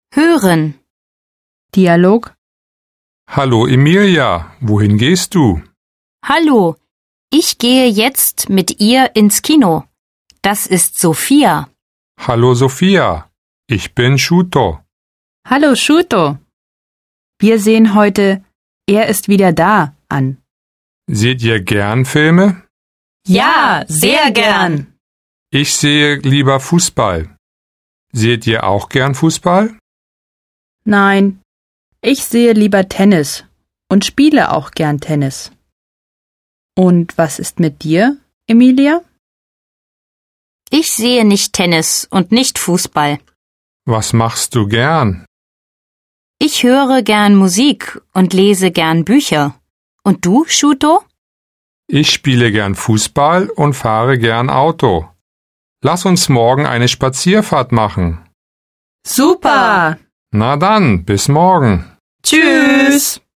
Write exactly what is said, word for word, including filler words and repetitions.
Hören. Dialog. Hallo Emilia, wohin gehst du? Hallo, ich gehe jetzt mit ihr ins Kino. Das ist Sophia. Hallo Sophia, ich bin Shuto. Hallo Shuto. Wir sehen heute Er ist wieder da an. Seht ihr gern Filme? Ja, sehr gern. Ich sehe lieber Fußball. Seht ihr auch gern Fußball? Nein, ich sehe lieber Tennis und spiele auch gern Tennis. Und was ist mit dir, Emilia? Ich sehe nicht Tennis und nicht Fußball. Was machst du gern? Ich höre gern Musik und lese gern Bücher. Und du, Shuto? Ich spiele gern Fußball und fahre gern Auto. Lass uns morgen eine Spazierfahrt machen. Super! Na dann, bis morgen. Tschüss!